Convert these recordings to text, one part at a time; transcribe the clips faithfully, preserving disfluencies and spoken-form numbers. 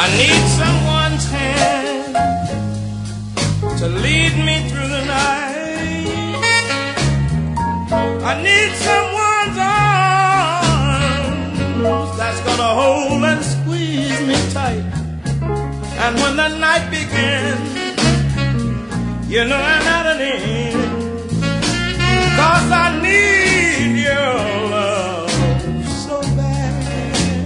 I need someone's hand to lead me through the night. I need someone's arms that's gonna hold and squeeze me tight. And when the night begins, you know I'm at an end. 'Cause I need your love so bad.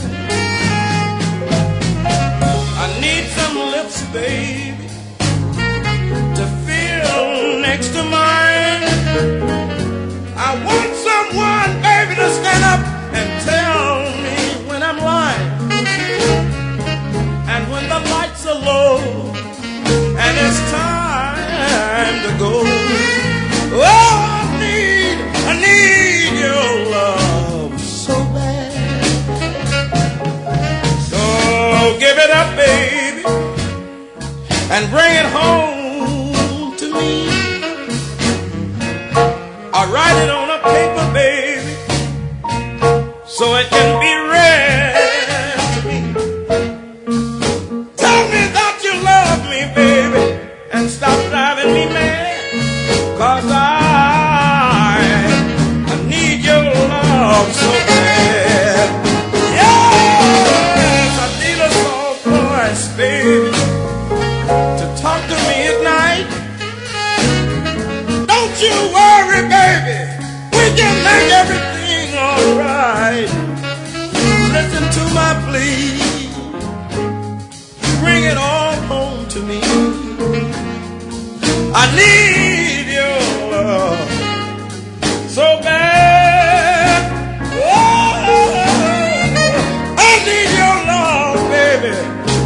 I need some lips, baby, to feel next to mine. I want someone, baby, to stand up and tell me when I'm lying. And when the lights are low and it's time to go, oh, I need, I need your love so bad. So give it up, baby, and bring it home to me. I'll write it on a paper, baby, so it can be read to me. Tell me that you love me, baby, and stop driving me mad. 'Cause I, I need your love so bad. Yes, I need a soft voice, baby, to talk to me at night. Don't you worry, baby, we can make everything alright. Listen to my plea, bring it all home to me. I need your love so bad. Oh, I need your love, baby,